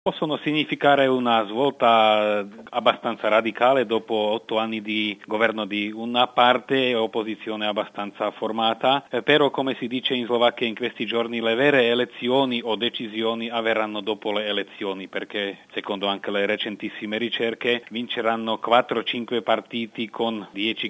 Possono significare una svolta abbastanza radicale dopo 8 anni di governo di una parte e opposizione abbastanza formata, però come si dice in Slovacchia in questi giorni le vere elezioni o decisioni avverranno dopo le elezioni, perché secondo anche le recentissime ricerche vinceranno 4-5 partiti con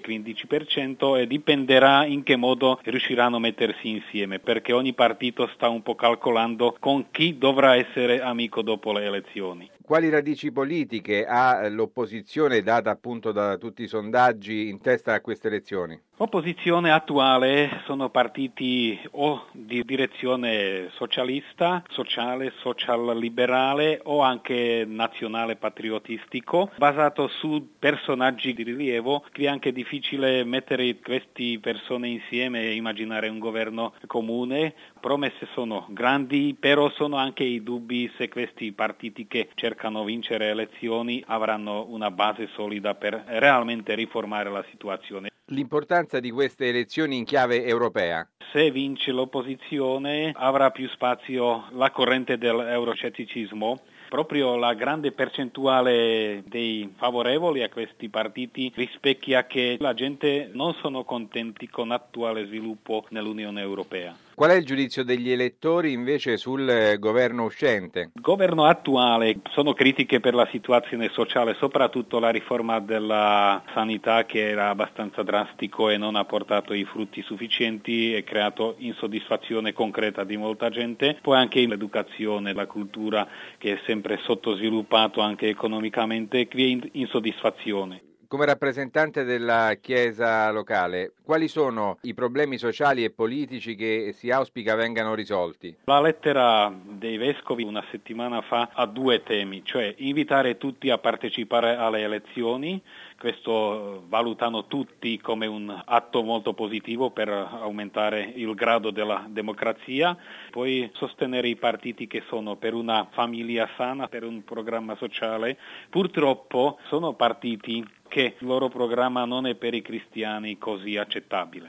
10-15% e dipenderà in che modo riusciranno a mettersi insieme, perché ogni partito sta un po' calcolando con chi dovrà essere amico dopo le elezioni. Quali radici politiche ha l'opposizione, data appunto da tutti i sondaggi, in testa a queste elezioni? L'opposizione attuale sono partiti o di direzione socialista, sociale, social liberale o anche nazionale patriottistico, basato su personaggi di rilievo, che è anche difficile mettere queste persone insieme e immaginare un governo comune. Promesse sono grandi, però sono anche i dubbi se questi partiti che cercano di vincere elezioni avranno una base solida per realmente riformare la situazione. L'importanza di queste elezioni in chiave europea. Se vince l'opposizione avrà più spazio la corrente dell'euroscetticismo. Proprio la grande percentuale dei favorevoli a questi partiti rispecchia che la gente non sono contenti con l'attuale sviluppo nell'Unione Europea. Qual è il giudizio degli elettori invece sul governo uscente? Il governo attuale sono critiche per la situazione sociale, soprattutto la riforma della sanità che era abbastanza drastico e non ha portato i frutti sufficienti e creato insoddisfazione concreta di molta gente. Poi anche l'educazione, la cultura che è sempre sottosviluppato anche economicamente crea insoddisfazione. Come rappresentante della Chiesa locale, quali sono i problemi sociali e politici che si auspica vengano risolti? La lettera dei vescovi una settimana fa ha 2 temi, cioè invitare tutti a partecipare alle elezioni, questo valutano tutti come un atto molto positivo per aumentare il grado della democrazia, poi sostenere i partiti che sono per una famiglia sana, per un programma sociale. Purtroppo sono partiti che il loro programma non è per i cristiani così accettabile.